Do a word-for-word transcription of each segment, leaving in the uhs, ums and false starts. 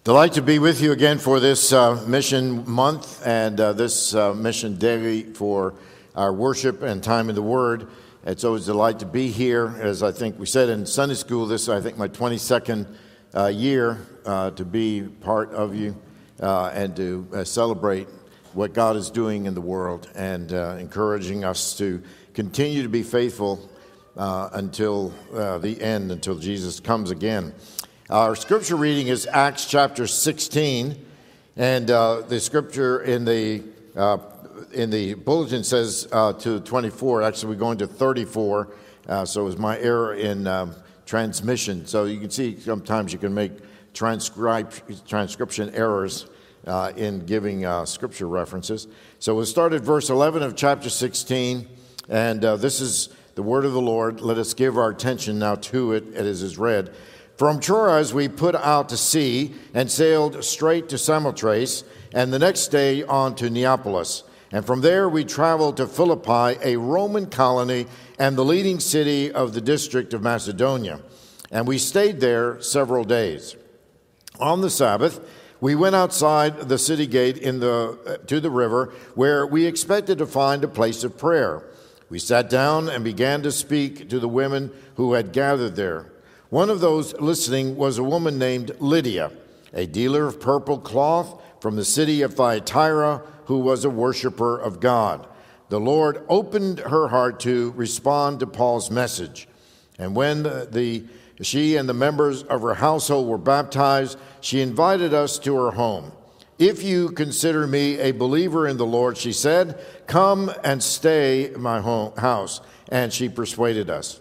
Delight to be with you again for this uh, mission month and uh, this uh, mission daily for our worship and time in the Word. It's always a delight to be here. As I think we said in Sunday school, this is, I think, my twenty-second uh, year uh, to be part of you uh, and to uh, celebrate what God is doing in the world and uh, encouraging us to continue to be faithful uh, until uh, the end, until Jesus comes again. Our scripture reading is Acts chapter sixteen, and uh, the scripture in the uh, in the bulletin says uh, to twenty-four. Actually, we're going to thirty-four, uh, so it was my error in um, transmission. So you can see sometimes you can make transcribe, transcription errors uh, in giving uh, scripture references. So we'll start at verse eleven of chapter sixteen, and uh, this is the word of the Lord. Let us give our attention now to it as is read. From Troas we put out to sea and sailed straight to Samothrace, and the next day on to Neapolis. And from there we traveled to Philippi, a Roman colony and the leading city of the district of Macedonia. And we stayed there several days. On the Sabbath, we went outside the city gate in the, to the river, where we expected to find a place of prayer. We sat down and began to speak to the women who had gathered there. One of those listening was a woman named Lydia, a dealer of purple cloth from the city of Thyatira, who was a worshiper of God. The Lord opened her heart to respond to Paul's message. And when the, the she and the members of her household were baptized, she invited us to her home. "If you consider me a believer in the Lord," she said, "come and stay in my home, house." And she persuaded us.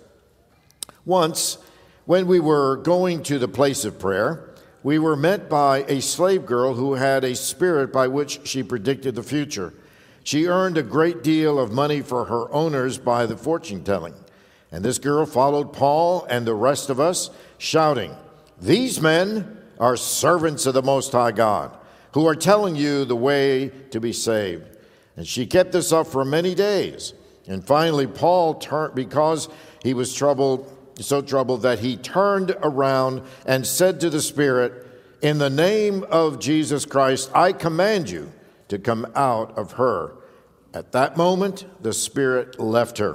Once, when we were going to the place of prayer, we were met by a slave girl who had a spirit by which she predicted the future. She earned a great deal of money for her owners by the fortune-telling. And this girl followed Paul and the rest of us, shouting, "These men are servants of the Most High God, who are telling you the way to be saved." And she kept this up for many days. And finally, Paul turned, because he was troubled, so troubled that he turned around and said to the Spirit, "In the name of Jesus Christ, I command you to come out of her." At that moment, the Spirit left her.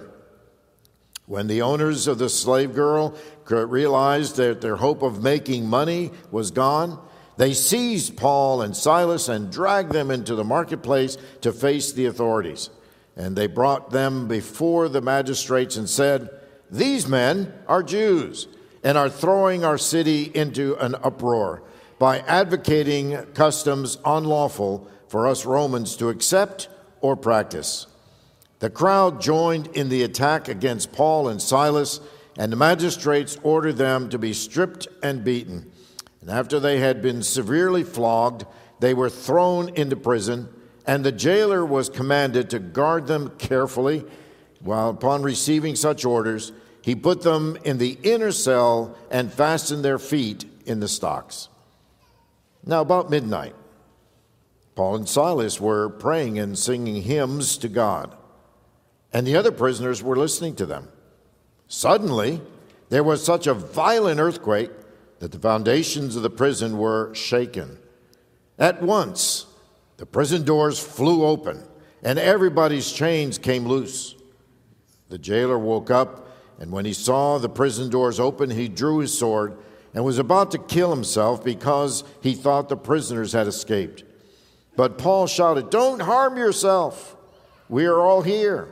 When the owners of the slave girl realized that their hope of making money was gone, they seized Paul and Silas and dragged them into the marketplace to face the authorities. And they brought them before the magistrates and said, "These men are Jews and are throwing our city into an uproar by advocating customs unlawful for us Romans to accept or practice." The crowd joined in the attack against Paul and Silas, and the magistrates ordered them to be stripped and beaten. And after they had been severely flogged, they were thrown into prison, and the jailer was commanded to guard them carefully. While upon receiving such orders, he put them in the inner cell and fastened their feet in the stocks. Now about midnight, Paul and Silas were praying and singing hymns to God, and the other prisoners were listening to them. Suddenly, there was such a violent earthquake that the foundations of the prison were shaken. At once, the prison doors flew open, and everybody's chains came loose. The jailer woke up, and when he saw the prison doors open, he drew his sword and was about to kill himself because he thought the prisoners had escaped. But Paul shouted, "Don't harm yourself. We are all here."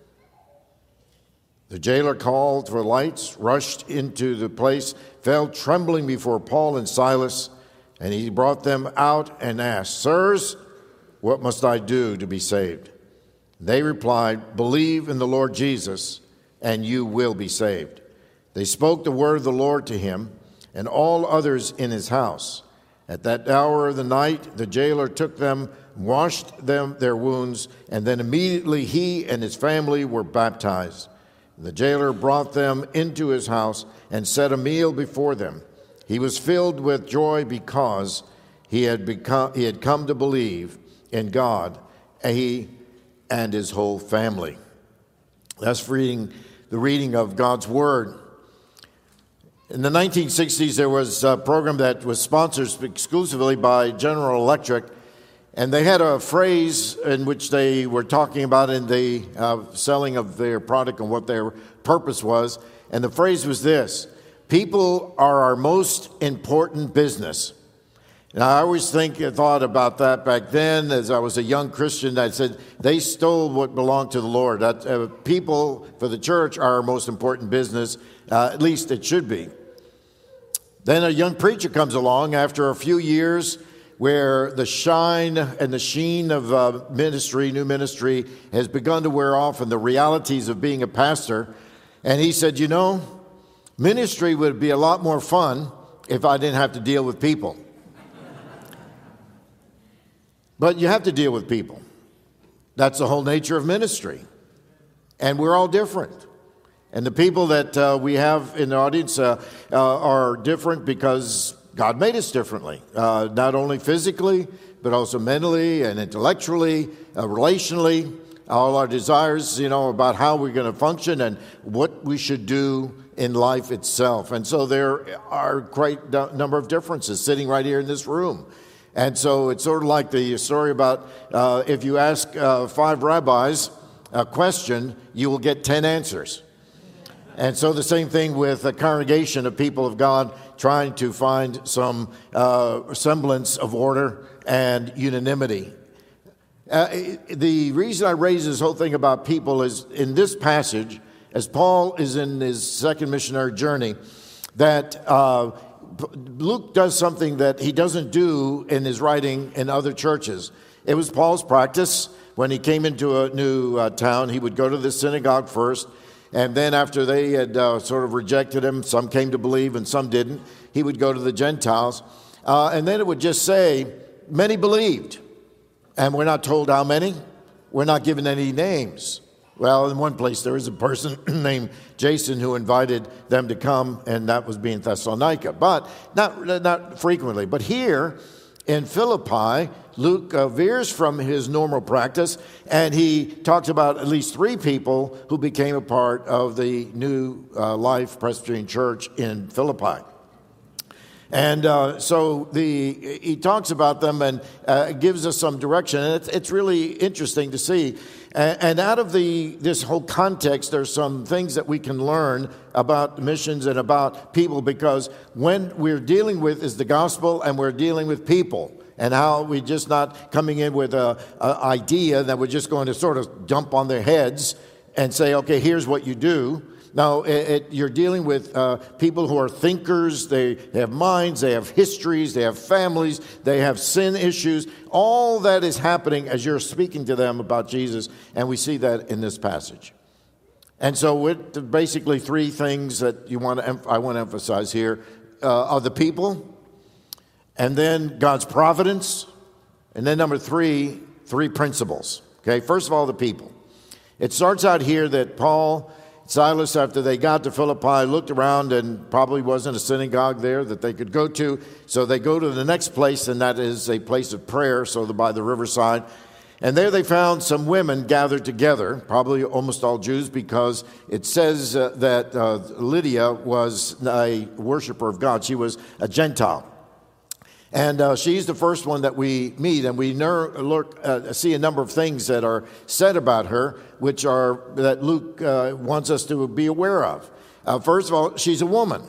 The jailer called for lights, rushed into the place, fell trembling before Paul and Silas, and he brought them out and asked, "Sirs, what must I do to be saved?" They replied, "Believe in the Lord Jesus, and you will be saved." They spoke the word of the Lord to him and all others in his house. At that hour of the night, the jailer took them, washed them their wounds, and then immediately he and his family were baptized. The jailer brought them into his house and set a meal before them. He was filled with joy because he had become he had come to believe in God, he and his whole family. That's reading the reading of God's Word. In the nineteen sixties, there was a program that was sponsored exclusively by General Electric, and they had a phrase in which they were talking about in the uh, selling of their product and what their purpose was. And the phrase was this: people are our most important business. And I always think, thought about that back then as I was a young Christian. I said, they stole what belonged to the Lord. That, uh, people for the church are our most important business. Uh, at least it should be. Then a young preacher comes along after a few years where the shine and the sheen of uh, ministry, new ministry, has begun to wear off and the realities of being a pastor. And he said, you know, ministry would be a lot more fun if I didn't have to deal with people. But you have to deal with people. That's the whole nature of ministry. And we're all different. And the people that uh, we have in the audience uh, uh, are different because God made us differently, uh, not only physically, but also mentally and intellectually, uh, relationally, all our desires, you know, about how we're going to function and what we should do in life itself. And so there are quite a number of differences sitting right here in this room. And so it's sort of like the story about uh, if you ask uh, five rabbis a question, you will get ten answers. And so the same thing with a congregation of people of God trying to find some uh, semblance of order and unanimity. Uh, the reason I raise this whole thing about people is in this passage, as Paul is in his second missionary journey, that uh, Luke does something that he doesn't do in his writing in other churches. It was Paul's practice. When he came into a new uh, town, he would go to the synagogue first. And then after they had uh, sort of rejected him, some came to believe and some didn't, he would go to the Gentiles. Uh, and then it would just say, many believed. And we're not told how many. We're not given any names. Well, in one place, there is a person named Jason who invited them to come, and that was being Thessalonica. But not, not frequently. But here in Philippi, Luke uh, veers from his normal practice, and he talks about at least three people who became a part of the New uh, Life Presbyterian Church in Philippi. And uh, so the he talks about them and uh, gives us some direction, and it's, it's really interesting to see. And, and out of the this whole context, there's some things that we can learn about missions and about people, because when we're dealing with is the gospel, and we're dealing with people, and how we're just not coming in with a, a idea that we're just going to sort of dump on their heads and say, okay, here's what you do. Now, it, it, you're dealing with uh, people who are thinkers. They, they have minds, they have histories, they have families, they have sin issues. All that is happening as you're speaking to them about Jesus, and we see that in this passage. And so with basically three things that you want to em- I want to emphasize here uh, are the people, and then God's providence, and then number three, three principles. Okay, first of all, the people. It starts out here that Paul, Silas, after they got to Philippi, looked around and probably wasn't a synagogue there that they could go to. So they go to the next place, and that is a place of prayer, so by the riverside. And there they found some women gathered together, probably almost all Jews, because it says uh, that uh, Lydia was a worshiper of God. She was a Gentile. And uh, she's the first one that we meet, and we ner- look, uh, see a number of things that are said about her, which are that Luke uh, wants us to be aware of. Uh, first of all, she's a woman,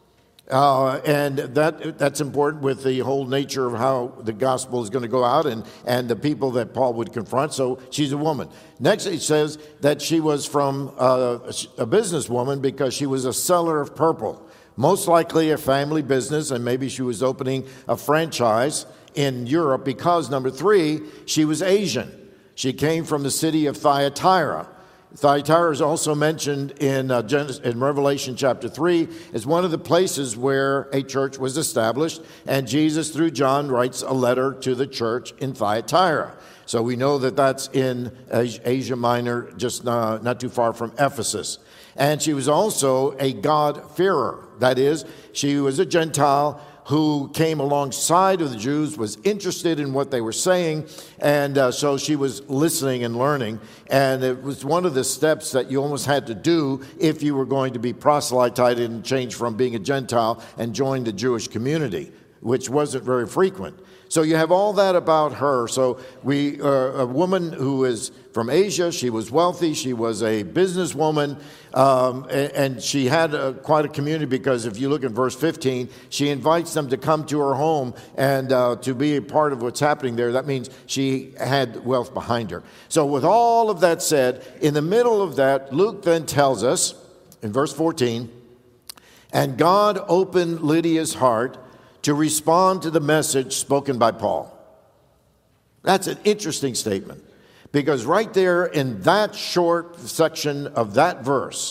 uh, and that that's important with the whole nature of how the gospel is going to go out, and, and the people that Paul would confront. So she's a woman. Next, it says that she was from uh, a businesswoman because she was a seller of purple. Most likely a family business, and maybe she was opening a franchise in Europe because, number three, she was Asian. She came from the city of Thyatira. Thyatira is also mentioned in, uh, Genesis, in Revelation chapter three as one of the places where a church was established, and Jesus, through John, writes a letter to the church in Thyatira. So we know that that's in Asia Minor, just uh, not too far from Ephesus. And she was also a God-fearer. That is, she was a Gentile who came alongside of the Jews, was interested in what they were saying, and uh, so she was listening and learning. And it was one of the steps that you almost had to do if you were going to be proselytized and change from being a Gentile and join the Jewish community, which wasn't very frequent. So you have all that about her. So we, uh, a woman who is from Asia, she was wealthy, she was a businesswoman, um, and, and she had a, quite a community, because if you look at verse fifteen, she invites them to come to her home and uh, to be a part of what's happening there. That means she had wealth behind her. So with all of that said, in the middle of that, Luke then tells us in verse fourteen, and God opened Lydia's heart to respond to the message spoken by Paul. That's an interesting statement, because right there in that short section of that verse,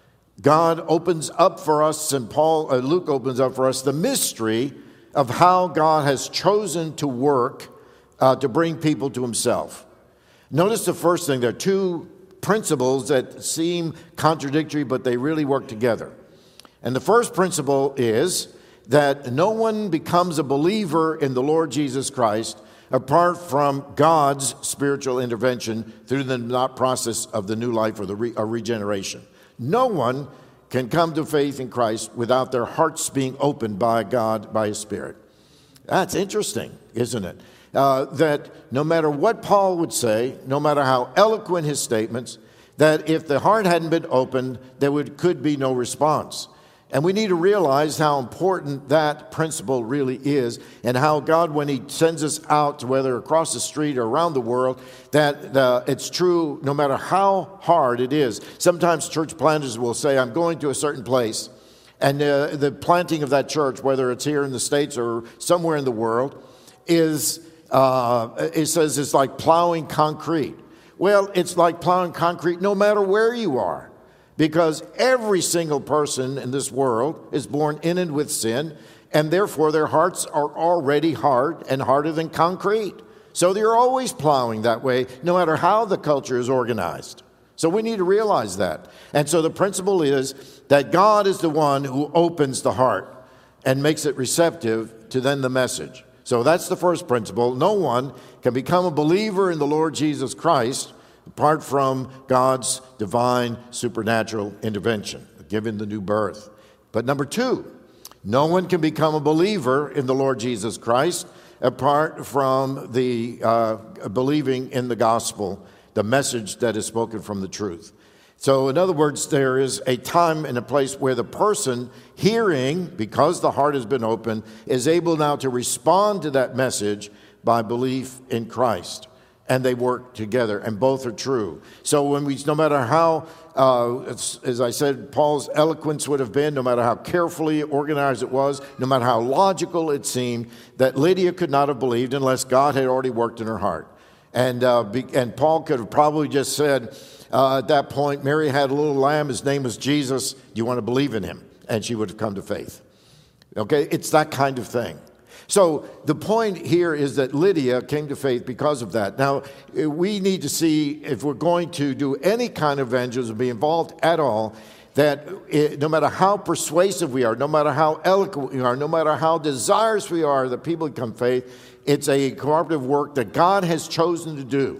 God opens up for us, and Paul, uh, Luke opens up for us the mystery of how God has chosen to work uh, to bring people to himself. Notice the first thing, there are two principles that seem contradictory, but they really work together. And the first principle is that no one becomes a believer in the Lord Jesus Christ apart from God's spiritual intervention through the process of the new life or the re- or regeneration. No one can come to faith in Christ without their hearts being opened by God, by His Spirit. That's interesting, isn't it? Uh, that no matter what Paul would say, no matter how eloquent his statements, that if the heart hadn't been opened, there would, could be no response. And we need to realize how important that principle really is, and how God, when He sends us out, whether across the street or around the world, that uh, it's true no matter how hard it is. Sometimes church planters will say, I'm going to a certain place, and uh, the planting of that church, whether it's here in the States or somewhere in the world, is, uh, it says it's like plowing concrete. Well, it's like plowing concrete no matter where you are. Because every single person in this world is born in and with sin, and therefore their hearts are already hard and harder than concrete. So they're always plowing that way, no matter how the culture is organized. So we need to realize that. And so the principle is that God is the one who opens the heart and makes it receptive to then the message. So that's the first principle. No one can become a believer in the Lord Jesus Christ apart from God's divine supernatural intervention, given the new birth. But number two, no one can become a believer in the Lord Jesus Christ apart from the uh, believing in the gospel, the message that is spoken from the truth. So in other words, there is a time and a place where the person hearing, because the heart has been opened, is able now to respond to that message by belief in Christ. And they work together, and both are true. So when we, no matter how, uh, as I said, Paul's eloquence would have been, no matter how carefully organized it was, no matter how logical it seemed, that Lydia could not have believed unless God had already worked in her heart. And uh, be, and Paul could have probably just said uh, at that point, Mary had a little lamb, his name was Jesus, do you want to believe in him? And she would have come to faith. Okay, it's that kind of thing. So the point here is that Lydia came to faith because of that. Now, we need to see, if we're going to do any kind of evangelism, be involved at all, that it, no matter how persuasive we are, no matter how eloquent we are, no matter how desirous we are that people become faith, it's a cooperative work that God has chosen to do,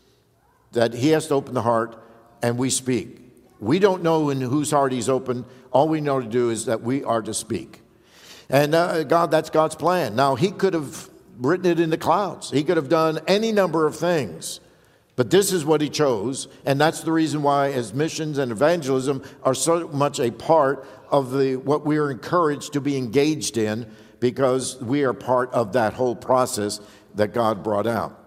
that He has to open the heart, and we speak. We don't know in whose heart He's opened. All we know to do is that we are to speak. And uh, God, that's God's plan. Now, He could have written it in the clouds. He could have done any number of things. But this is what He chose. And that's the reason why, as missions and evangelism are so much a part of the what we are encouraged to be engaged in, because we are part of that whole process that God brought out.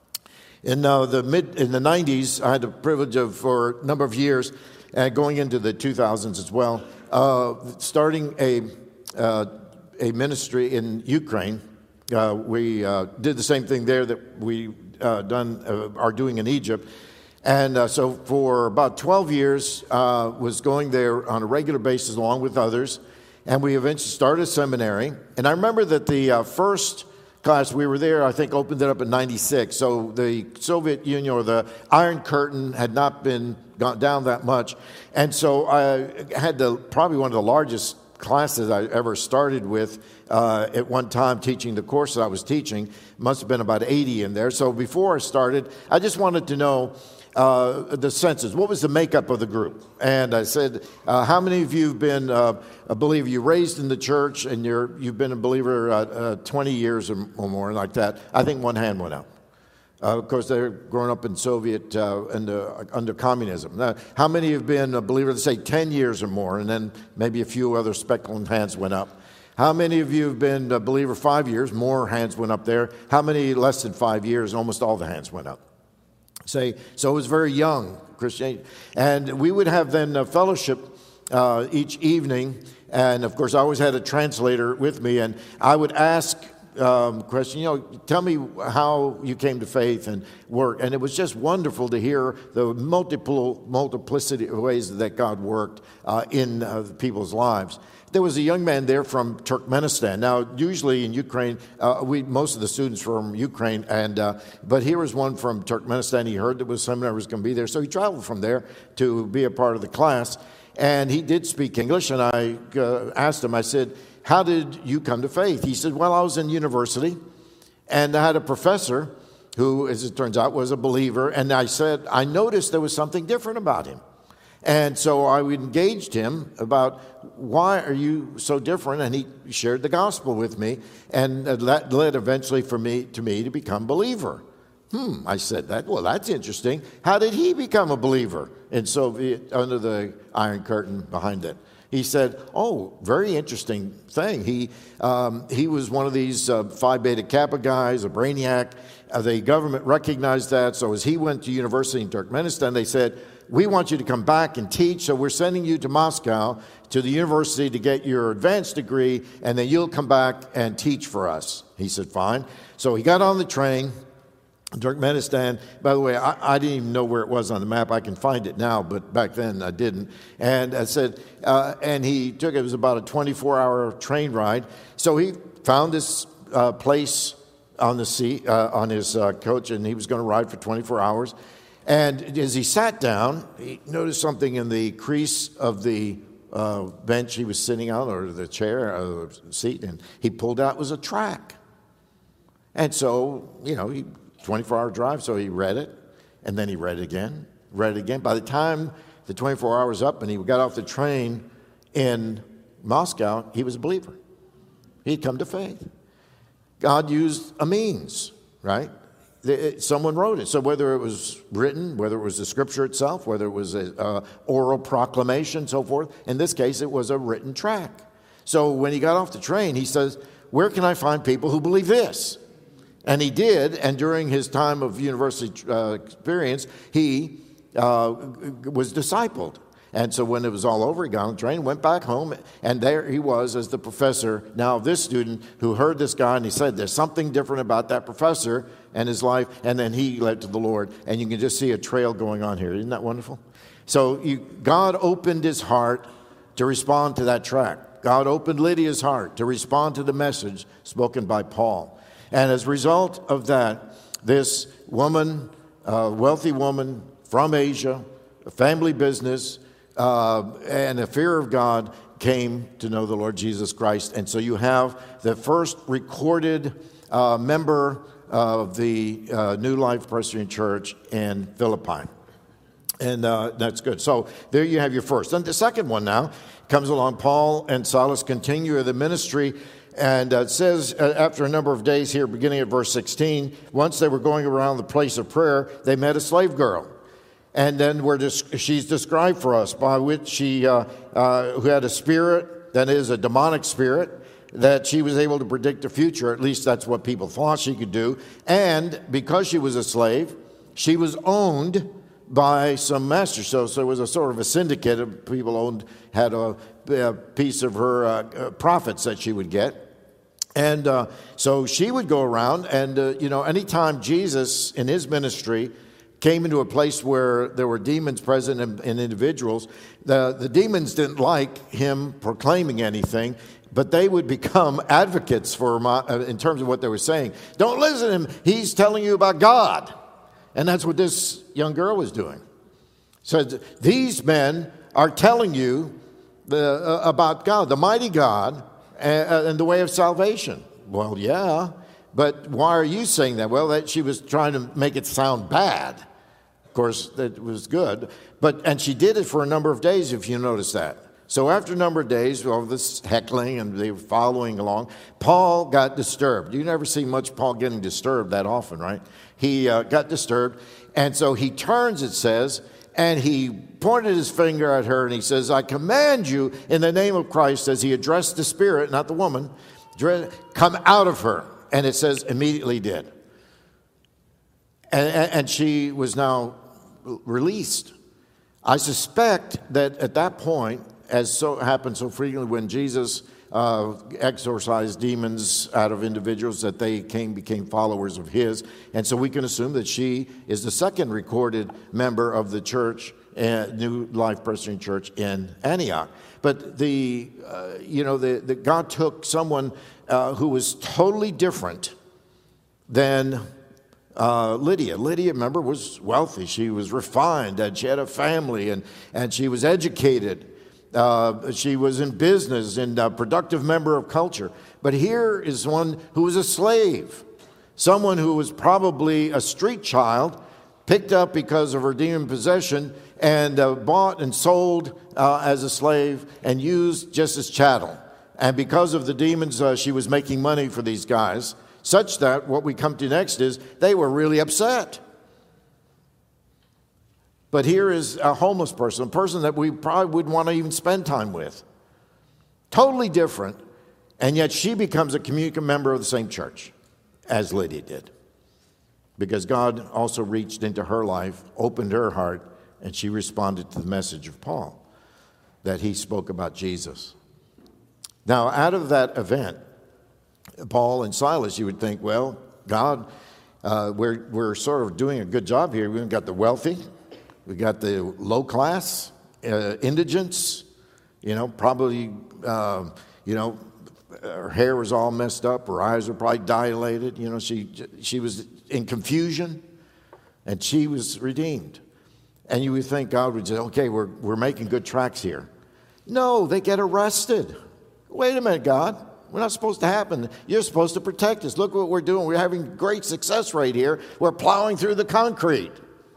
In uh, the mid in the nineties, I had the privilege of, for a number of years, uh, going into the two thousands as well, uh, starting a uh, a ministry in Ukraine. Uh, we uh, did the same thing there that we uh, done uh, are doing in Egypt. And uh, so for about twelve years, uh, was going there on a regular basis along with others. And we eventually started a seminary. And I remember that the uh, first class we were there, I think, opened it up in ninety-six. So the Soviet Union, or the Iron Curtain, had not been gone down that much. And so I had the probably one of the largest classes I ever started with uh, at one time teaching the course that I was teaching. Must have been about eighty in there. So before I started, I just wanted to know uh, the census. What was the makeup of the group? And I said, uh, how many of you have been uh, a believer? You raised in the church and you're, you've been a believer uh, uh, twenty years or, or more like that. I think one hand went up. Uh, of course, they're growing up in Soviet, uh, under, under communism. Now, how many have been a believer, let's say, ten years or more, and then maybe a few other speckled hands went up? How many of you have been a believer five years? More hands went up there. How many less than five years? Almost all the hands went up. Say, so it was very young, Christianity. And we would have then a fellowship uh, each evening, and of course, I always had a translator with me, and I would ask Um, question, you know, tell me how you came to faith and work. And it was just wonderful to hear the multiple multiplicity of ways that God worked uh, in uh, people's lives. There was a young man there from Turkmenistan. Now, usually in Ukraine, uh, we most of the students from Ukraine, and uh, but here was one from Turkmenistan. He heard that was seminar was going to be there, so he traveled from there to be a part of the class. And he did speak English, and I uh, asked him, I said, how did you come to faith? He said, well, I was in university, and I had a professor who, as it turns out, was a believer. And I said, I noticed there was something different about him. And so I engaged him about, why are you so different? And he shared the gospel with me, and that led eventually for me to me to become a believer. Hmm, I said that. Well, that's interesting. How did he become a believer in Soviet, under the Iron Curtain behind it? He said, oh, very interesting thing. He um, he was one of these uh, Phi Beta Kappa guys, a brainiac. Uh, the government recognized that. So as he went to university in Turkmenistan, they said, we want you to come back and teach. So we're sending you to Moscow, to the university, to get your advanced degree, and then you'll come back and teach for us. He said, fine. So he got on the train. Turkmenistan, by the way, I, I didn't even know where it was on the map. I can find it now, but back then I didn't. And I said, uh, and he took, it was about a twenty-four hour train ride. So he found this uh, place on the seat, uh, on his uh, coach, and he was going to ride for twenty-four hours. And as he sat down, he noticed something in the crease of the uh, bench he was sitting on, or the chair, or the seat, and he pulled out, it was a tract. And so, you know, he twenty-four hour drive, so he read it, and then he read it again, read it again. By the time the twenty-four hours up and he got off the train in Moscow, he was a believer. He'd come to faith. God used a means, right? Someone wrote it. So whether it was written, whether it was the scripture itself, whether it was an uh, oral proclamation, so forth, in this case, it was a written tract. So when he got off the train, he says, where can I find people who believe this? And he did, and during his time of university uh, experience, he uh, was discipled. And so when it was all over, he got on the train, went back home, and there he was as the professor, now this student who heard this guy, and he said, there's something different about that professor and his life, and then he led to the Lord. And you can just see a trail going on here. Isn't that wonderful? So you, God opened his heart to respond to that tract. God opened Lydia's heart to respond to the message spoken by Paul. And as a result of that, this woman, uh, wealthy woman from Asia, a family business, uh, and a fear of God, came to know the Lord Jesus Christ. And so you have the first recorded uh, member of the uh, New Life Presbyterian Church in Philippi. And uh, that's good. So there you have your first. And the second one now comes along. Paul and Silas continue the ministry. And uh, it says, uh, after a number of days here, beginning at verse sixteen, once they were going around the place of prayer, they met a slave girl. And then we're des- she's described for us, by which she, uh, uh, who had a spirit, that is a demonic spirit, that she was able to predict the future. At least that's what people thought she could do. And because she was a slave, she was owned by some masters. So, so it was a sort of a syndicate of people owned, had a, a piece of her uh, profits that she would get. And uh, so she would go around, and, uh, you know, anytime Jesus in his ministry came into a place where there were demons present in, in individuals, the, the demons didn't like him proclaiming anything, but they would become advocates for him uh, in terms of what they were saying. Don't listen to him. He's telling you about God. And that's what this young girl was doing. So these men are telling you the, uh, about God, the mighty God, and, uh, and the way of salvation. Well, yeah, but why are you saying that? Well, that she was trying to make it sound bad. Of course, that was good. But and she did it for a number of days, if you notice that. So after a number of days, all this heckling and they were following along, Paul got disturbed. You never see much Paul getting disturbed that often, right? He uh, got disturbed, and so he turns, it says, and he pointed his finger at her, and he says, I command you in the name of Christ, as he addressed the spirit, not the woman, come out of her. And it says, immediately did. And, and she was now released. I suspect that at that point, as so happened so frequently when Jesus uh, exorcised demons out of individuals, that they came became followers of his. And so we can assume that she is the second recorded member of the church, uh, New Life Presbyterian Church in Antioch. But the, uh, you know, the, the God took someone uh, who was totally different than Uh, Lydia. Lydia, remember, was wealthy. She was refined, and she had a family, and, and she was educated. Uh, she was in business and a productive member of culture. But here is one who was a slave, someone who was probably a street child, picked up because of her demon possession, and uh, bought and sold uh, as a slave and used just as chattel. And because of the demons, uh, she was making money for these guys, such that what we come to next is they were really upset. But here is a homeless person, a person that we probably wouldn't want to even spend time with. Totally different, and yet she becomes a communicant member of the same church as Lydia did. Because God also reached into her life, opened her heart, and she responded to the message of Paul, that he spoke about Jesus. Now, out of that event, Paul and Silas, you would think, well, God, uh, we're, we're sort of doing a good job here. We've got the wealthy, we got the low class, uh, indigents, you know, probably, uh, you know, her hair was all messed up, her eyes were probably dilated, you know, she, she was in confusion, and she was redeemed. And you would think God would say, okay, we're, we're making good tracks here. No, they get arrested. Wait a minute, God. We're not supposed to happen. You're supposed to protect us. Look what we're doing. We're having great success rate here. We're plowing through the concrete.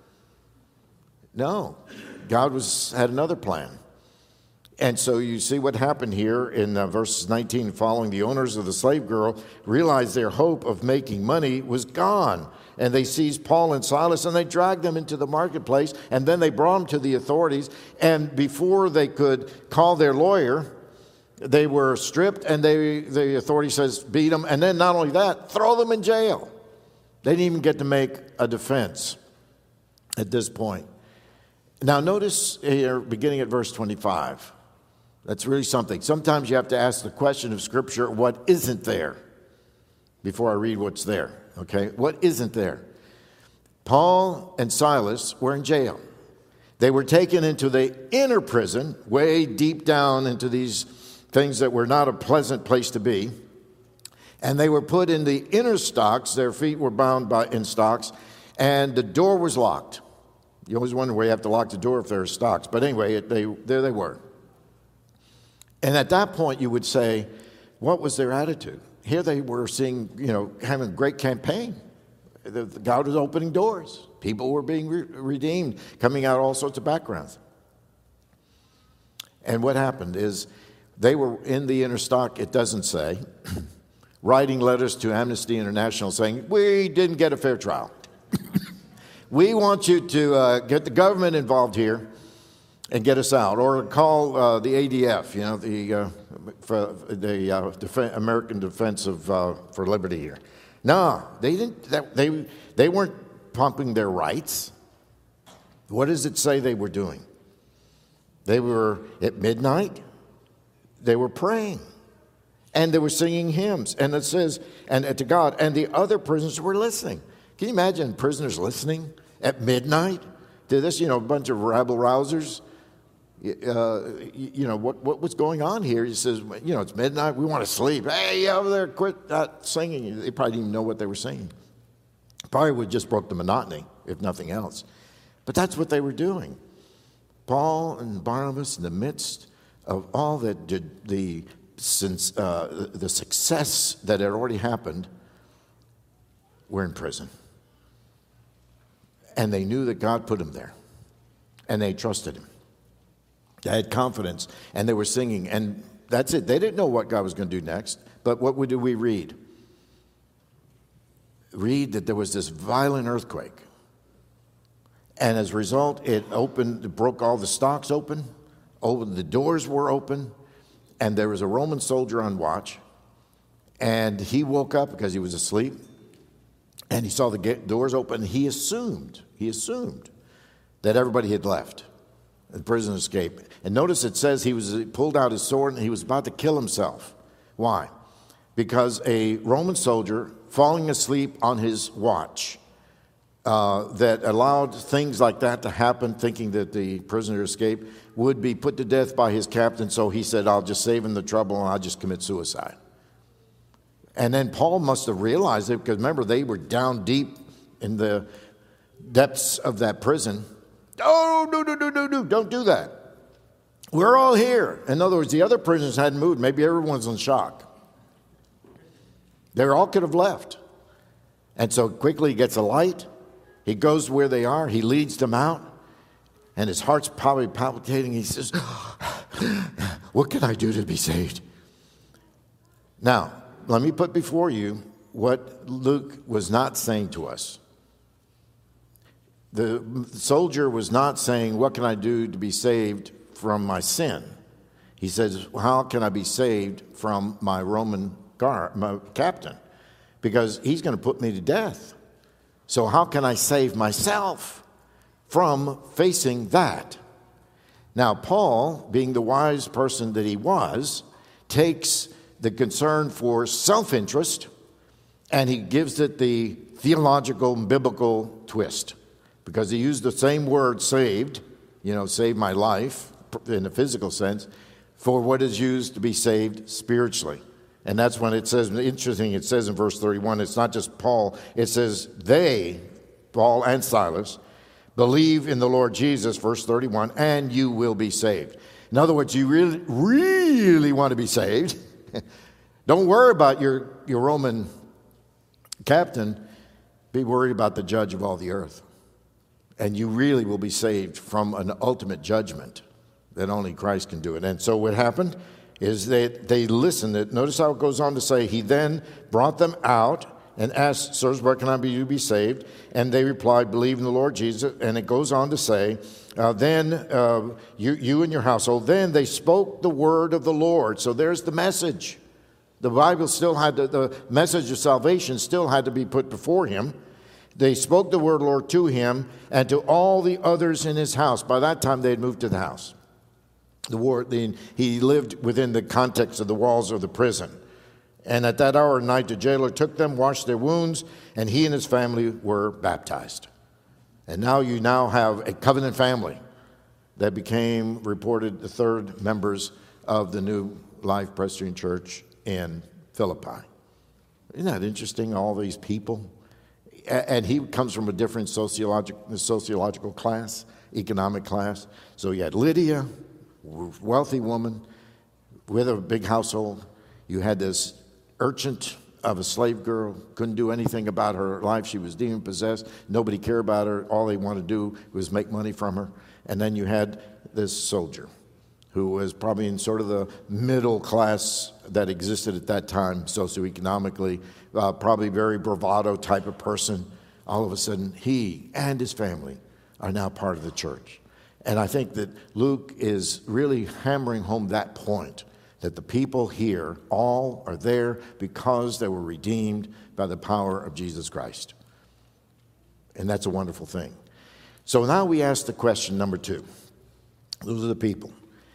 No, God was had another plan. And so you see what happened here in uh, verses nineteen following. The owners of the slave girl realized their hope of making money was gone. And they seized Paul and Silas and they dragged them into the marketplace. And then they brought them to the authorities. And before they could call their lawyer, they were stripped, and they, the authority says, beat them. And then not only that, throw them in jail. They didn't even get to make a defense at this point. Now notice here, beginning at verse twenty-five. That's really something. Sometimes you have to ask the question of Scripture, what isn't there? Before I read what's there, okay? What isn't there? Paul and Silas were in jail. They were taken into the inner prison, way deep down into these things that were not a pleasant place to be. And they were put in the inner stocks. Their feet were bound by, in stocks, and the door was locked. You always wonder why you have to lock the door if there are stocks. But anyway, it, they, there they were. And at that point, you would say, what was their attitude? Here they were seeing, you know, having a great campaign. The, the God was opening doors. People were being re- redeemed, coming out all sorts of backgrounds. And what happened is they were in the inner stock, it doesn't say, writing letters to Amnesty International saying, we didn't get a fair trial. We want you to uh, get the government involved here and get us out, or call uh, the A D F, you know, the uh, for the uh, Def- American Defense of uh, for Liberty here. No, they didn't. They they weren't pumping their rights. What does it say they were doing? They were at midnight. They were praying, and they were singing hymns. And it says, and to God, and the other prisoners were listening. Can you imagine prisoners listening at midnight to this? You know, a bunch of rabble-rousers. Uh, you, you know, what, what what's going on here? He says, you know, it's midnight. We want to sleep. Hey, over there, quit that singing. They probably didn't even know what they were singing. Probably would just broke the monotony, if nothing else. But that's what they were doing. Paul and Barnabas, in the midst of all that did the, since, uh, the success that had already happened, were in prison. And they knew that God put them there. And they trusted him. They had confidence. And they were singing. And that's it. They didn't know what God was going to do next. But what do we read? Read that there was this violent earthquake. And as a result, it opened, it broke all the stocks open. Opened, the doors were open. And there was a Roman soldier on watch. And he woke up because he was asleep. And he saw the doors open. He assumed, he assumed that everybody had left. The prison escaped. And notice it says he was he pulled out his sword and he was about to kill himself. Why? Because a Roman soldier falling asleep on his watch uh, that allowed things like that to happen, thinking that the prisoner escaped, would be put to death by his captain. So he said, I'll just save him the trouble and I'll just commit suicide. And then Paul must have realized it, because remember, they were down deep in the depths of that prison. Oh, no, no, no, no, no, don't do that. We're all here. In other words, the other prisoners hadn't moved. Maybe everyone's in shock. They all could have left. And so quickly he gets a light. He goes where they are. He leads them out. And his heart's probably palpitating. He says, what can I do to be saved? Now, let me put before you what Luke was not saying to us. The soldier was not saying, what can I do to be saved from my sin? He says, how can I be saved from my Roman guard, my captain? Because he's going to put me to death. So how can I save myself from facing that? Now, Paul, being the wise person that he was, takes the concern for self-interest, and he gives it the theological and biblical twist, because he used the same word, saved, you know, save my life in a physical sense, for what is used to be saved spiritually. And that's when it says, interesting, it says in verse thirty-one, it's not just Paul, it says they, Paul and Silas, believe in the Lord Jesus, verse thirty-one, and you will be saved. In other words, you really, really want to be saved. Don't worry about your, your Roman captain. Be worried about the judge of all the earth. And you really will be saved from an ultimate judgment that only Christ can do it. And so what happened is that they listened. Notice how it goes on to say, he then brought them out and asked, sirs, what can I be to be saved? And they replied, believe in the Lord Jesus. And it goes on to say, uh, then uh, you, you and your household, then they spoke the word of the Lord. So there's the message. The Bible still had to, the message of salvation still had to be put before him. They spoke the word of the Lord to him and to all the others in his house. By that time, they had moved to the house. The war, the, he lived within the context of the walls of the prison. And at that hour of night, the jailer took them, washed their wounds, and he and his family were baptized. And now you now have a covenant family that became, reported, the third members of the New Life Presbyterian Church in Philippi. Isn't that interesting, all these people? And he comes from a different sociological, sociological class, economic class. So you had Lydia, wealthy woman with a big household. You had this urchin of a slave girl, couldn't do anything about her life. She was demon-possessed. Nobody cared about her. All they wanted to do was make money from her. And then you had this soldier who was probably in sort of the middle class that existed at that time socioeconomically, uh, probably very bravado type of person. All of a sudden, he and his family are now part of the church. And I think that Luke is really hammering home that point, that the people here all are there because they were redeemed by the power of Jesus Christ. And that's a wonderful thing. So now we ask the question number two. Those are the people.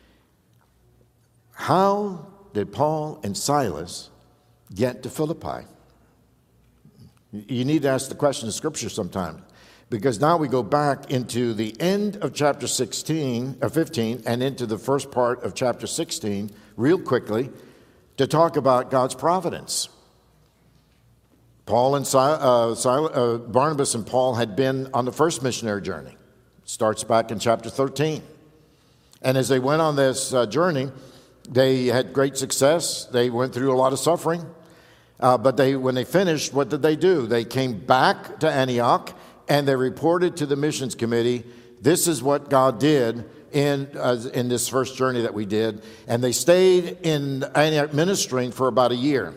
How did Paul and Silas get to Philippi? You need to ask the question of Scripture sometimes, because now we go back into the end of chapter sixteen or fifteen and into the first part of chapter sixteen real quickly to talk about God's providence. Paul and Sil- uh, Sil- uh, Barnabas and Paul had been on the first missionary journey. It starts back in chapter thirteen. And as they went on this uh, journey, they had great success. They went through a lot of suffering. Uh, but they, when they finished, what did they do? They came back to Antioch, and they reported to the missions committee, this is what God did in uh, in this first journey that we did. And they stayed in Antioch ministering for about a year.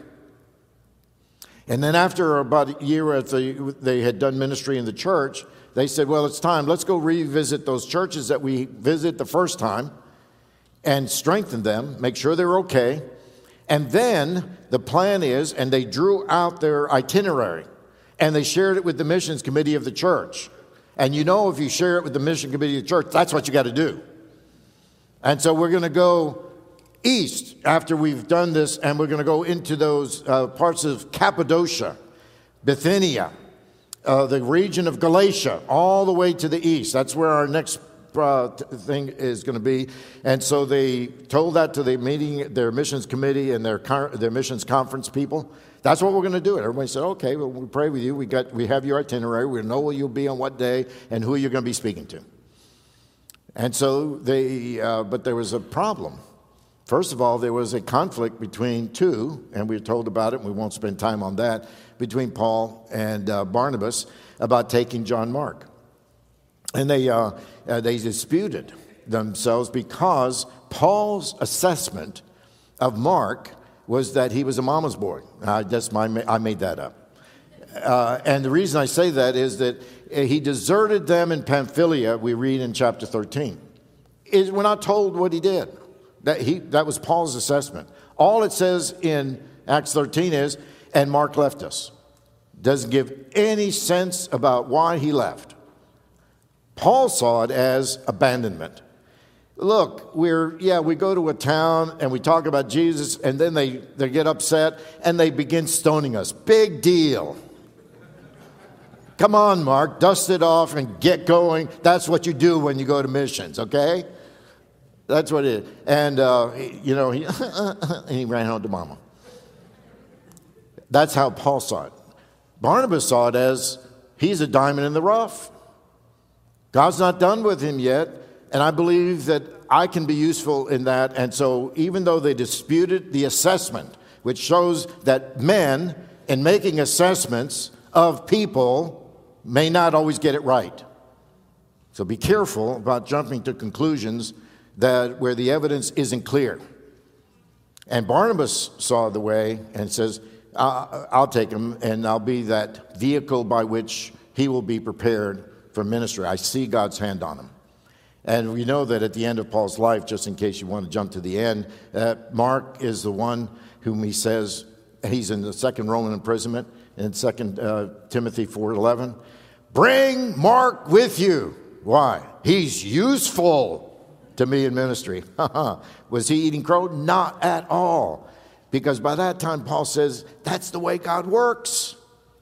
And then after about a year, as they, they had done ministry in the church, they said, well, it's time. Let's go revisit those churches that we visited the first time and strengthen them, make sure they're okay. And then the plan is, and they drew out their itinerary, and they shared it with the missions committee of the church. And you know, if you share it with the mission committee of the church, that's what you got to do. And so we're going to go east after we've done this, and we're going to go into those uh, parts of Cappadocia, Bithynia, uh, the region of Galatia, all the way to the east. That's where our next uh, thing is going to be. And so they told that to the meeting, their missions committee and their their missions conference people. That's what we're going to do. Everybody said, okay, well, we pray with you. We got, we have your itinerary. We know where you'll be on what day and who you're going to be speaking to. And so they, uh, but there was a problem. First of all, there was a conflict between two, and we were told about it, and we won't spend time on that, between Paul and uh, Barnabas about taking John Mark. And they, uh, uh, they disputed themselves because Paul's assessment of Mark was that he was a mama's boy. I just my, I made that up. Uh, and the reason I say that is that he deserted them in Pamphylia, we read in chapter thirteen. Is we're not told what he did. That, he, that was Paul's assessment. All it says in Acts thirteen is, and Mark left us. Doesn't give any sense about why he left. Paul saw it as abandonment. Look, we're, yeah, we go to a town and we talk about Jesus, and then they, they get upset and they begin stoning us. Big deal. Come on, Mark, dust it off and get going. That's what you do when you go to missions, okay? That's what it is. And, uh, you know, he, and he ran home to mama. That's how Paul saw it. Barnabas saw it as he's a diamond in the rough. God's not done with him yet. And I believe that I can be useful in that. And so even though they disputed the assessment, which shows that men, in making assessments of people, may not always get it right. So be careful about jumping to conclusions that where the evidence isn't clear. And Barnabas saw the way and says, I'll take him, and I'll be that vehicle by which he will be prepared for ministry. I see God's hand on him. And we know that at the end of Paul's life, just in case you want to jump to the end, uh, Mark is the one whom he says, he's in the second Roman imprisonment in Second uh, Timothy four eleven. Bring Mark with you. Why? He's useful to me in ministry. Was he eating crow? Not at all. Because by that time, Paul says, that's the way God works.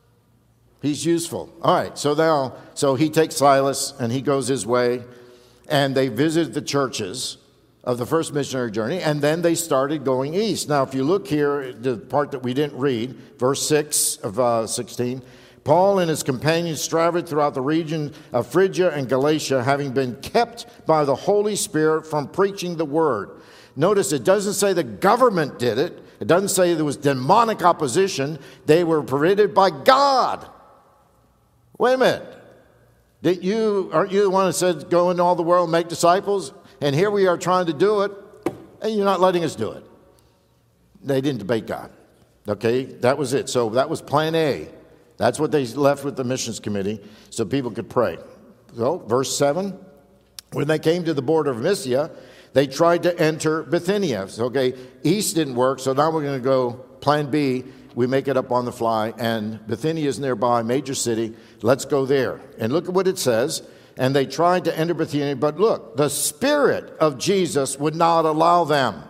He's useful. All right, so now, so he takes Silas and he goes his way. And they visited the churches of the first missionary journey, and then they started going east. Now, if you look here, the part that we didn't read, verse six of uh, sixteen, Paul and his companions traveled throughout the region of Phrygia and Galatia, having been kept by the Holy Spirit from preaching the word. Notice it doesn't say the government did it. It doesn't say there was demonic opposition. They were permitted by God. Wait a minute. Did you, aren't you the one that said, go into all the world and make disciples? And here we are trying to do it, and you're not letting us do it. They didn't debate God. Okay, that was it. So that was plan A. That's what they left with the missions committee so people could pray. So, verse seven, when they came to the border of Mysia, they tried to enter Bithynia. So, okay, east didn't work, so now we're going to go plan B. We make it up on the fly, and Bithynia is nearby, major city. Let's go there. And look at what it says. And they tried to enter Bithynia, but look, the Spirit of Jesus would not allow them.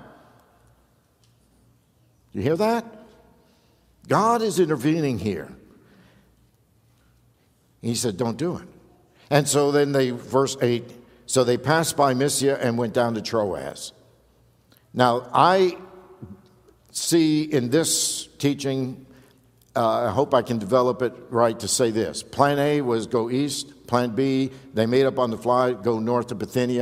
You hear that? God is intervening here. He said, don't do it. And so then they, verse eight, so they passed by Mysia and went down to Troas. Now, I see in this teaching, uh, I hope I can develop it right to say this. Plan A was go east. Plan B, they made up on the fly, go north to Bithynia.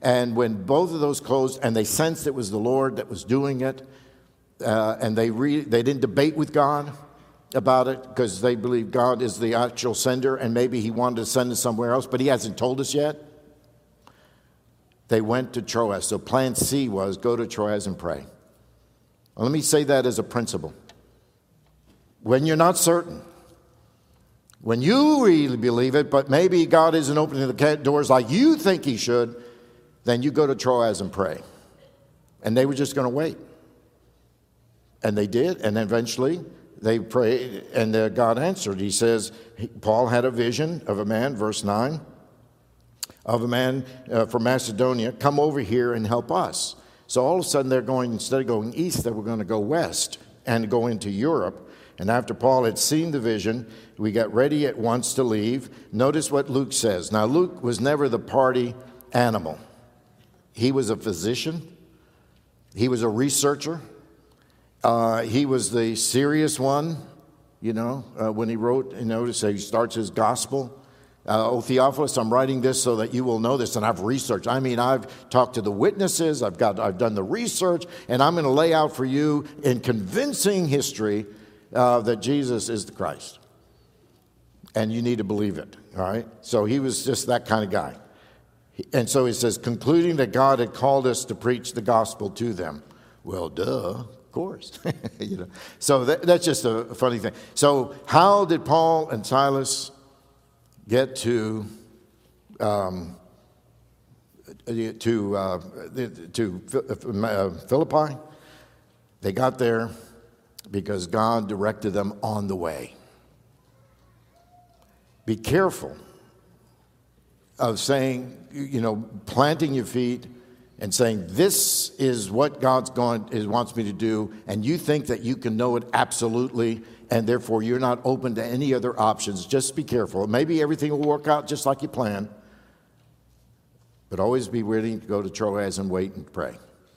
And when both of those closed, and they sensed it was the Lord that was doing it, uh, and they re- they didn't debate with God about it because they believe God is the actual sender, and maybe he wanted to send us somewhere else, but he hasn't told us yet. They went to Troas. So plan C was go to Troas and pray. Well, let me say that as a principle. When you're not certain, when you really believe it, but maybe God isn't opening the doors like you think he should, then you go to Troas and pray. And they were just going to wait. And they did, and eventually they prayed, and uh, God answered. He says, Paul had a vision of a man, verse nine, of a man uh, from Macedonia, come over here and help us. So all of a sudden they're going, instead of going east, they were going to go west and go into Europe. And after Paul had seen the vision, we got ready at once to leave. Notice what Luke says. Now, Luke was never the party animal. He was a physician. He was a researcher. Uh, he was the serious one, you know, uh, when he wrote, you notice he starts his gospel. Uh, oh, Theophilus, I'm writing this so that you will know this, and I've researched. I mean, I've talked to the witnesses, I've got, I've done the research, and I'm going to lay out for you in convincing history uh, that Jesus is the Christ. And you need to believe it, all right? So he was just that kind of guy. And so he says, concluding that God had called us to preach the gospel to them. Well, duh. Of course. you know. So that, that's just a funny thing. So how did Paul and Silas get to um, to uh, to uh, Philippi? They got there because God directed them on the way. Be careful of saying, you know, planting your feet and saying, this is what God's going is wants me to do, and you think that you can know it absolutely, and therefore you're not open to any other options. Just be careful. Maybe everything will work out just like you plan, but always be willing to go to Troas and wait and pray.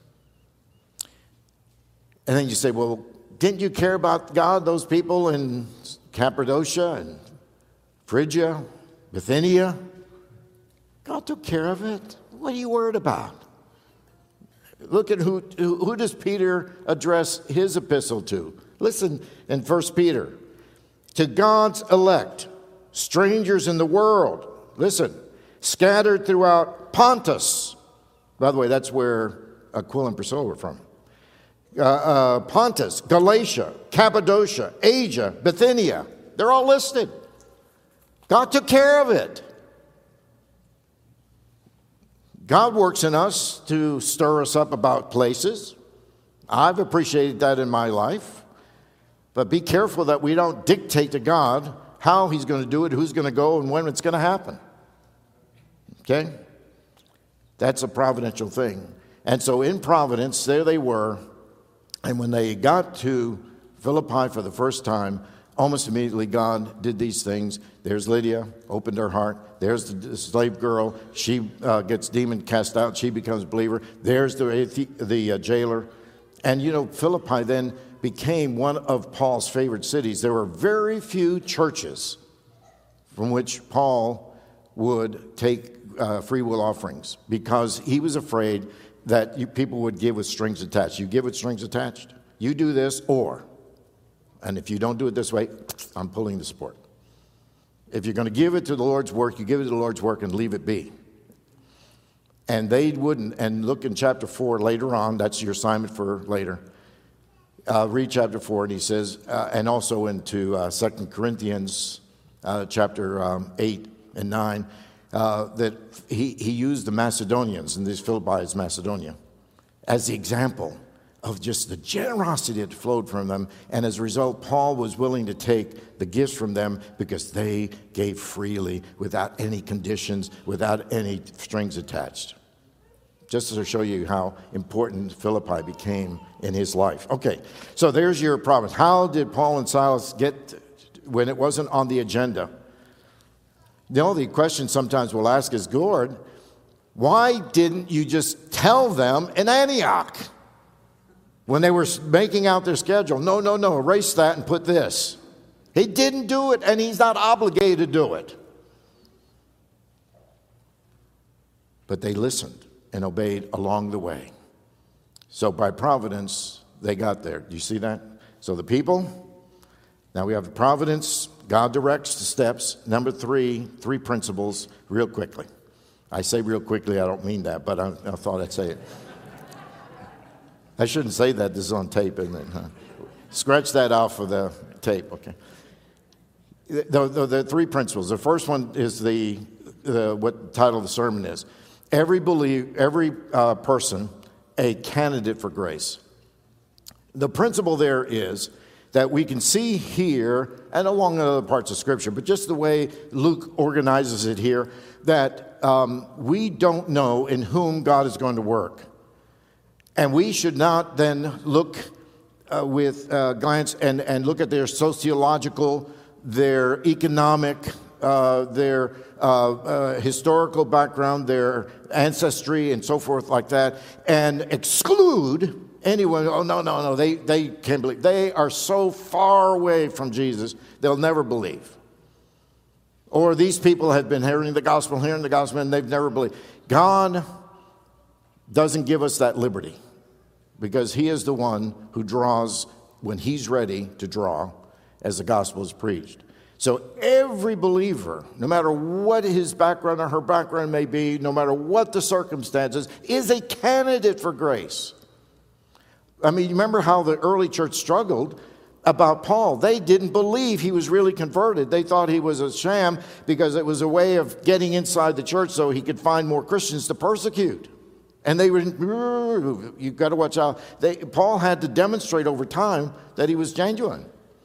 And then you say, well, didn't you care about God, those people in Cappadocia and Phrygia, Bithynia? God took care of it. What are you worried about? Look at who, who does Peter address his epistle to? Listen in First Peter. To God's elect, strangers in the world, listen, scattered throughout Pontus. By the way, that's where Aquila and Priscilla were from. Uh, uh, Pontus, Galatia, Cappadocia, Asia, Bithynia. They're all listed. God took care of it. God works in us to stir us up about places. I've appreciated that in my life. But be careful that we don't dictate to God how he's going to do it, who's going to go, and when it's going to happen. Okay? That's a providential thing. And so in Providence, there they were. And when they got to Philippi for the first time, almost immediately God did these things. There's Lydia, opened her heart. There's the slave girl. She uh, gets demon cast out. She becomes a believer. There's the, the uh, jailer. And, you know, Philippi then became one of Paul's favorite cities. There were very few churches from which Paul would take uh, free will offerings because he was afraid that you, people would give with strings attached. You give with strings attached. You do this or, and if you don't do it this way, I'm pulling the support. If you're going to give it to the Lord's work, you give it to the Lord's work and leave it be. And they wouldn't. And look in chapter four later on. That's your assignment for later. Uh, read chapter four, and he says, uh, and also into uh, Second Corinthians uh, chapter um, eight and nine, uh, that he, he used the Macedonians, and this Philippi is Macedonia, as the example of just the generosity that flowed from them. And as a result, Paul was willing to take the gifts from them because they gave freely without any conditions, without any strings attached. Just to show you how important Philippi became in his life. Okay, so there's your promise. How did Paul and Silas get when it wasn't on the agenda? The only question sometimes we'll ask is, Lord, why didn't you just tell them in Antioch when they were making out their schedule? No, no, no, erase that and put this. He didn't do it, and he's not obligated to do it. But they listened. and obeyed along the way. So by providence, they got there. Do you see that? So the people, now we have the providence. God directs the steps. Number three, three principles real quickly. I say real quickly, I don't mean that, but I, I thought I'd say it. I shouldn't say that. This is on tape, isn't it? Huh? Scratch that off of the tape, okay. The, the, the three principles. The first one is the, the what the title of the sermon is. Every believe, every uh, person, a candidate for grace. The principle there is that we can see here, and along in other parts of Scripture, but just the way Luke organizes it here, that um, we don't know in whom God is going to work. And we should not then look uh, with uh, glance and, and look at their sociological, their economic, uh, their uh, uh, historical background, their ancestry, and so forth like that, and exclude anyone. Oh, no, no, no, they, they can't believe. They are so far away from Jesus, they'll never believe. Or these people have been hearing the gospel, hearing the gospel, and they've never believed. God doesn't give us that liberty, because he is the one who draws when he's ready to draw as the gospel is preached. So every believer, no matter what his background or her background may be, no matter what the circumstances, is a candidate for grace. I mean, remember how the early church struggled about Paul. They didn't believe he was really converted. They thought he was a sham because it was a way of getting inside the church so he could find more Christians to persecute. And they were, you've got to watch out. They, Paul had to demonstrate over time that he was genuine.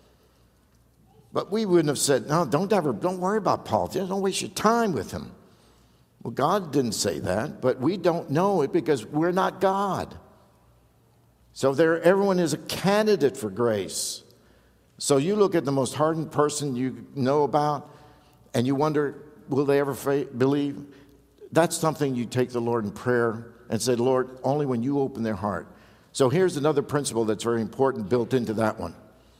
But we wouldn't have said, no, don't ever, don't worry about Paul. Don't waste your time with him. Well, God didn't say that, but we don't know it because we're not God. So there, everyone is a candidate for grace. So you look at the most hardened person you know about, and you wonder, will they ever fa- believe? That's something you take the Lord in prayer and say, Lord, only when you open their heart. So here's another principle that's very important built into that one.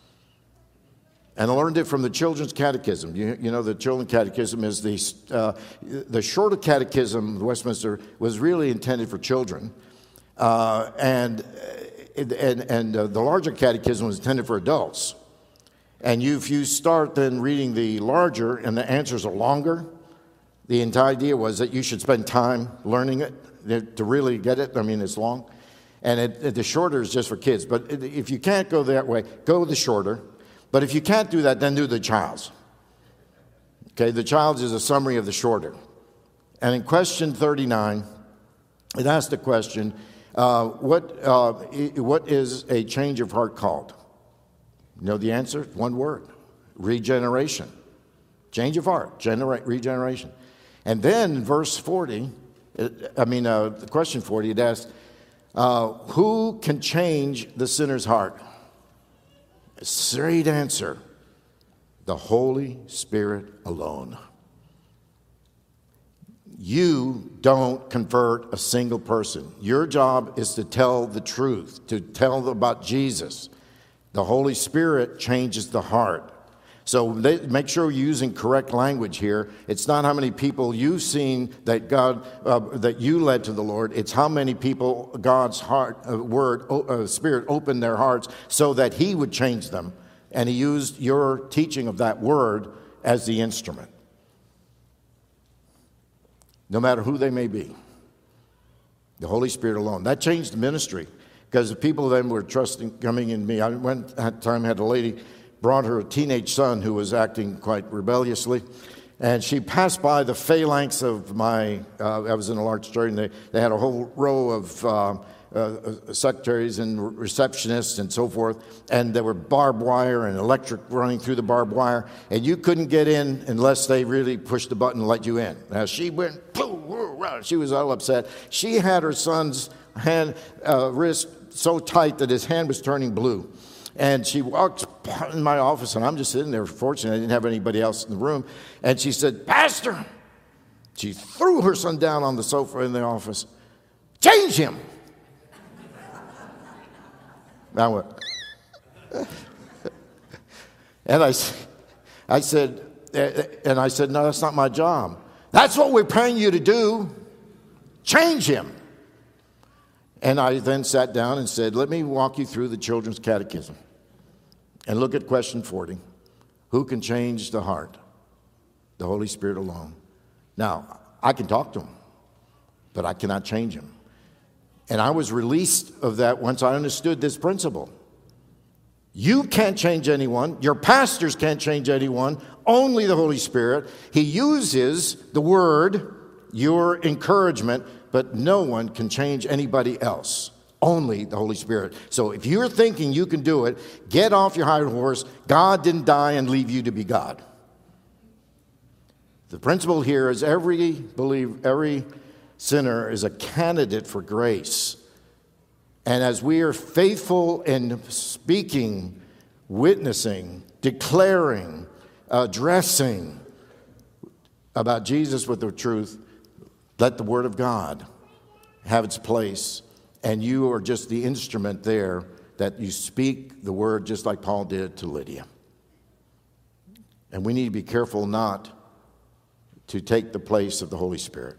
And I learned it from the Children's Catechism. You, you know, the Children's Catechism is the, uh, the shorter catechism, the Westminster, was really intended for children. Uh, and and, and uh, the larger catechism was intended for adults. And you, if you start then reading the larger and the answers are longer, the entire idea was that you should spend time learning it to really get it. I mean, it's long. And it, it, the shorter is just for kids. But if you can't go that way, go with the shorter. But if you can't do that, then do the Child's. Okay, the Child's is a summary of the shorter. And in question thirty-nine, it asked the question, uh, what, uh, what is a change of heart called? You know the answer? One word, regeneration. Change of heart, generate, regeneration. And then in verse forty, it, I mean, uh, question forty, it asks, uh, who can change the sinner's heart? Straight answer, the Holy Spirit alone. You don't convert a single person. Your job is to tell the truth, to tell them about Jesus. The Holy Spirit changes the heart. So they, make sure you're using correct language here. It's not how many people you've seen that God uh, that you led to the Lord. It's how many people God's heart, uh, word, uh, Spirit opened their hearts so that He would change them. And He used your teaching of that word as the instrument. No matter who they may be, the Holy Spirit alone. That changed the ministry because the people then were trusting, coming in me. I went at the time had a lady. Brought her a teenage son who was acting quite rebelliously. And she passed by the phalanx of my, uh, I was in a large church, and they, they had a whole row of uh, uh, secretaries and receptionists and so forth. And there were barbed wire and electric running through the barbed wire. And you couldn't get in unless they really pushed the button and let you in. Now, she went, poof, she was all upset. She had her son's hand, uh, wrist so tight that his hand was turning blue. And she walked in my office, and I'm just sitting there. Fortunately, I didn't have anybody else in the room. And she said, Pastor, she threw her son down on the sofa in the office. Change him. I went, and I, I said, and I said, no, that's not my job. That's what we're paying you to do. Change him. And I then sat down and said, let me walk you through the Children's Catechism. And look at question forty. Who can change the heart? The Holy Spirit alone. Now, I can talk to him, but I cannot change him. And I was released of that once I understood this principle. You can't change anyone. Your pastors can't change anyone. Only the Holy Spirit. He uses the word, your encouragement, but no one can change anybody else. Only the Holy Spirit. So if you're thinking you can do it, get off your high horse. God didn't die and leave you to be God. The principle here is every believer, every sinner is a candidate for grace. And as we are faithful in speaking, witnessing, declaring, addressing about Jesus with the truth, let the Word of God have its place. And you are just the instrument there that you speak the Word just like Paul did to Lydia. And we need to be careful not to take the place of the Holy Spirit.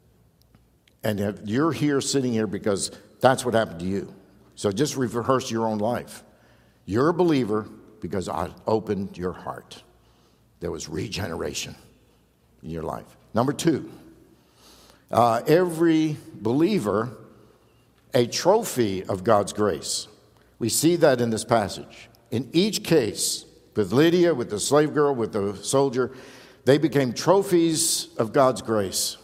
And if you're here sitting here because that's what happened to you. So just rehearse your own life. You're a believer because I opened your heart. There was regeneration in your life. Number two, uh, every believer, a trophy of God's grace. We see that in this passage. In each case, with Lydia, with the slave girl, with the soldier, they became trophies of God's grace.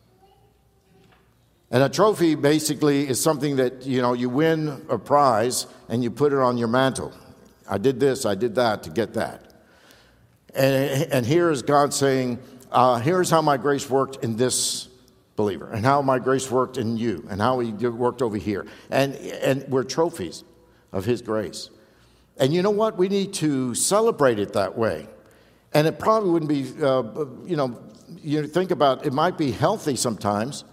And a trophy basically is something that, you know, you win a prize and you put it on your mantle. I did this, I did that to get that. And, and here is God saying, uh, here's how my grace worked in this believer, and how my grace worked in you, and how he worked over here. And, and we're trophies of his grace. And you know what? We need to celebrate it that way. And it probably wouldn't be, uh, you know, you think about, it might be healthy sometimes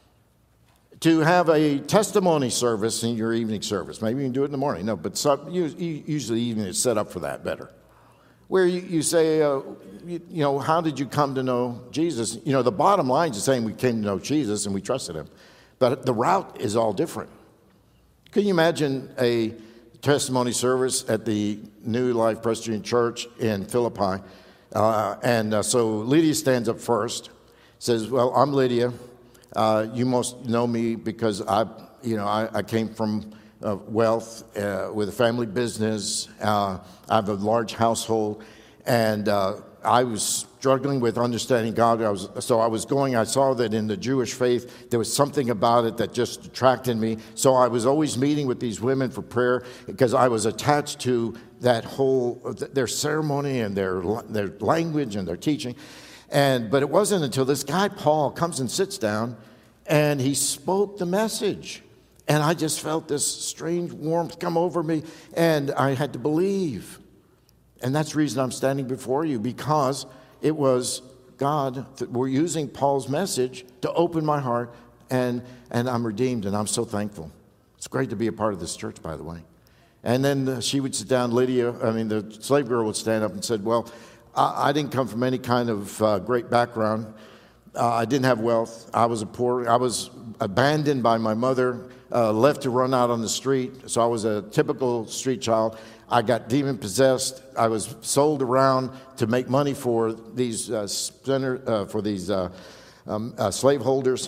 to have a testimony service in your evening service. Maybe you can do it in the morning. No, but some, usually evening is set up for that better. Where you, you say, uh, you, you know, how did you come to know Jesus? You know, the bottom line is saying we came to know Jesus and we trusted him. But the route is all different. Can you imagine a testimony service at the New Life Presbyterian Church in Philippi? Uh, and uh, so Lydia stands up first, says, well, I'm Lydia. Uh, you most know me because I, you know, I, I came from uh, wealth uh, with a family business. Uh, I have a large household, and uh, I was struggling with understanding God. I was, so I was going. I saw that in the Jewish faith there was something about it that just attracted me. So I was always meeting with these women for prayer because I was attached to that whole their ceremony and their their language and their teaching. And, but it wasn't until this guy, Paul, comes and sits down, and he spoke the message. And I just felt this strange warmth come over me, and I had to believe. And that's the reason I'm standing before you, because it was God that we're using Paul's message to open my heart, and, and I'm redeemed, and I'm so thankful. It's great to be a part of this church, by the way. And then uh, she would sit down, Lydia, I mean, the slave girl would stand up and said, well, I didn't come from any kind of uh, great background. Uh, I didn't have wealth. I was a poor. I was abandoned by my mother, uh, left to run out on the street. So I was a typical street child. I got demon possessed. I was sold around to make money for these uh, center, uh, for these uh, um, uh, slaveholders.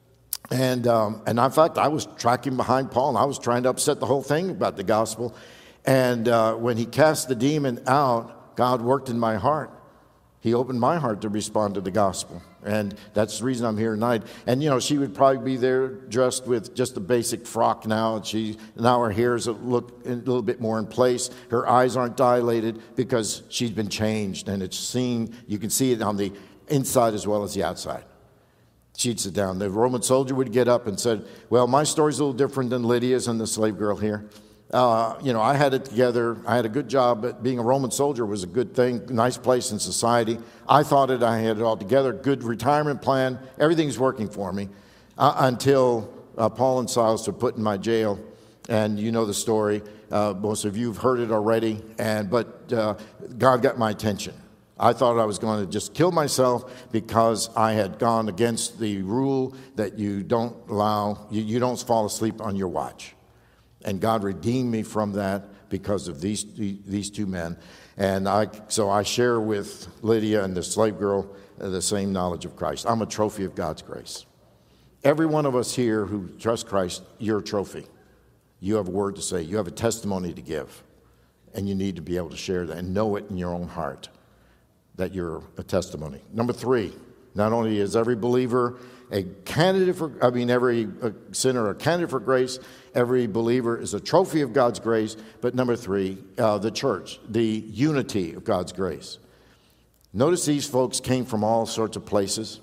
And um, and in fact, I was tracking behind Paul, and I was trying to upset the whole thing about the gospel. And uh, when he cast the demon out, God worked in my heart. He opened my heart to respond to the gospel. And that's the reason I'm here tonight. And, you know, she would probably be there dressed with just a basic frock now. And she, now her hair is a, look a little bit more in place. Her eyes aren't dilated because she's been changed. And it's seen, you can see it on the inside as well as the outside. She'd sit down. The Roman soldier would get up and said, well, my story's a little different than Lydia's and the slave girl here. Uh, you know, I had it together. I had a good job, but being a Roman soldier was a good thing, nice place in society. I thought it, I had it all together, good retirement plan. Everything's working for me uh, until uh, Paul and Silas were put in my jail. And you know the story. Uh, most of you have heard it already. And But uh, God got my attention. I thought I was going to just kill myself because I had gone against the rule that you don't allow, you, you don't fall asleep on your watch. And God redeemed me from that because of these these two men. And I, so I share with Lydia and the slave girl the same knowledge of Christ. I'm a trophy of God's grace. Every one of us here who trust Christ, you're a trophy. You have a word to say. You have a testimony to give. And you need to be able to share that and know it in your own heart that you're a testimony. Number three, not only is every believer a candidate for, I mean, every sinner a candidate for grace, every believer is a trophy of God's grace, but number three, uh, the church, the unity of God's grace. Notice these folks came from all sorts of places.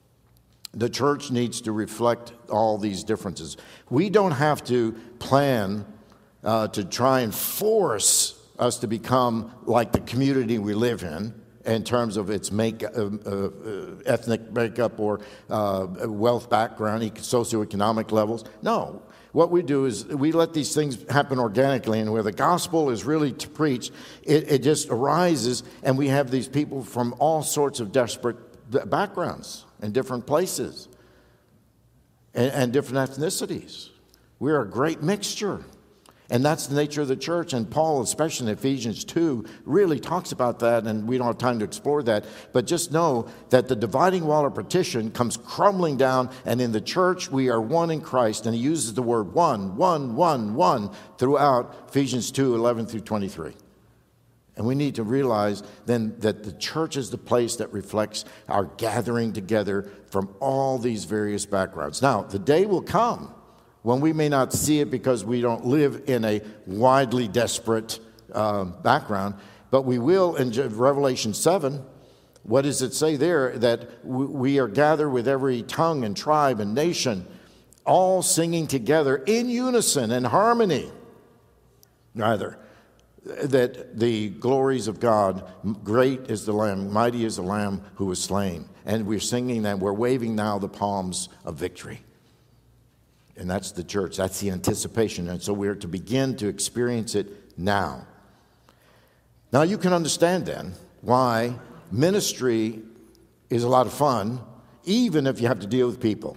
The church needs to reflect all these differences. We don't have to plan uh, to try and force us to become like the community we live in, in terms of its make, uh, uh, ethnic makeup or uh, wealth background, socioeconomic levels. No. What we do is we let these things happen organically, and where the gospel is really to preach, it, it just arises, and we have these people from all sorts of desperate backgrounds and different places and, and different ethnicities. We're a great mixture. And that's the nature of the church. And Paul, especially in Ephesians two, really talks about that, and we don't have time to explore that. But just know that the dividing wall of partition comes crumbling down, and in the church we are one in Christ. And he uses the word one, one, one, one throughout Ephesians two, eleven through twenty-three. And we need to realize then that the church is the place that reflects our gathering together from all these various backgrounds. Now, the day will come when we may not see it because we don't live in a widely desperate uh, background, but we will in Revelation seven. What does it say there? That we are gathered with every tongue and tribe and nation, all singing together in unison and harmony. Rather, that the glories of God, great is the Lamb, mighty is the Lamb who was slain. And we're singing that, we're waving now the palms of victory. And that's the church. That's the anticipation. And so we're to begin to experience it now. Now you can understand then why ministry is a lot of fun, even if you have to deal with people.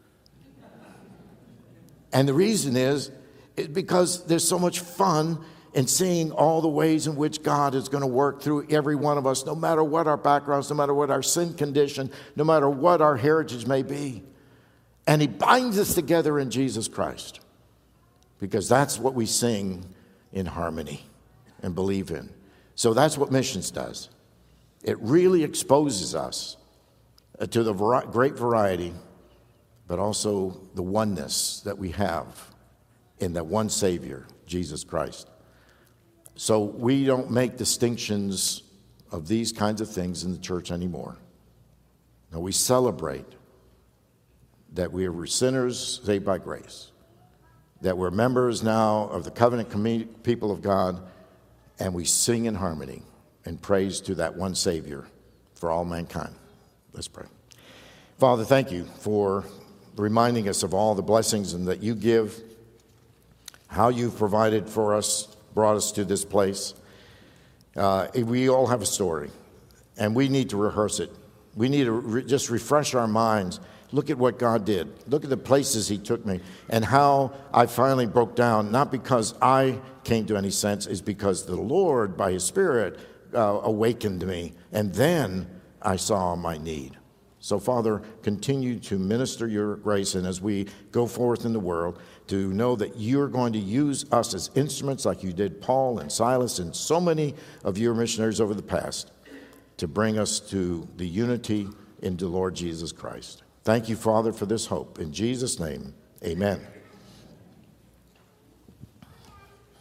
And the reason is because there's so much fun in seeing all the ways in which God is going to work through every one of us, no matter what our backgrounds, no matter what our sin condition, no matter what our heritage may be. And he binds us together in Jesus Christ, because that's what we sing in harmony and believe in. So that's what missions does. It really exposes us to the great variety, but also the oneness that we have in that one Savior, Jesus Christ. So we don't make distinctions of these kinds of things in the church anymore. No, we celebrate that we are sinners saved by grace, that we're members now of the covenant com- people of God, and we sing in harmony and praise to that one Savior for all mankind. Let's pray. Father, thank you for reminding us of all the blessings and that you give, how you've provided for us, brought us to this place. Uh, we all have a story, and we need to rehearse it. We need to re- just refresh our minds. Look at what God did. Look at the places he took me and how I finally broke down, not because I came to any sense, is because the Lord, by his Spirit, uh, awakened me. And then I saw my need. So, Father, continue to minister your grace. And as we go forth in the world, to know that you're going to use us as instruments like you did Paul and Silas and so many of your missionaries over the past to bring us to the unity in the Lord Jesus Christ. Thank you, Father, for this hope. In Jesus' name, amen.